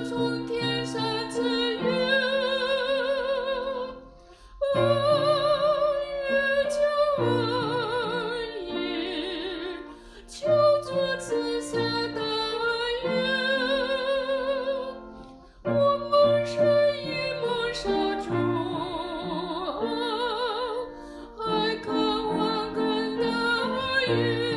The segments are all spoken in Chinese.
从天上赐予，恩雨就恩雨，求主赐下大雨。我们是一蒙受主，还渴望更大雨。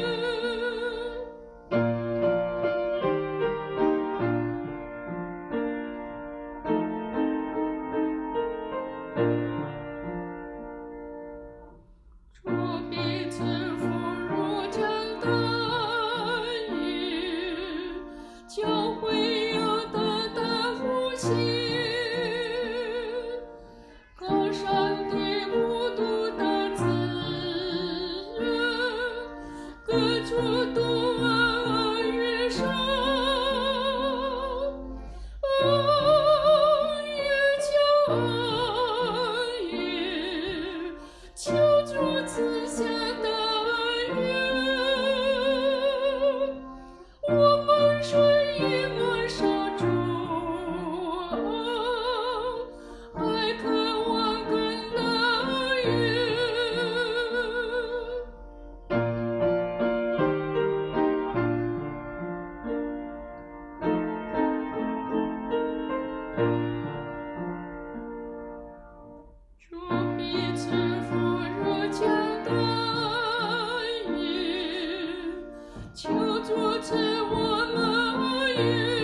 主必赐福如江大雨，教会要得大复兴。高山的普渡大滋润，各处都安雨上。恩雨就恩雨，求主赐下大雨。我们是一蒙受主，还渴望更大雨。主必赐福如江大雨，求主赐我们雨。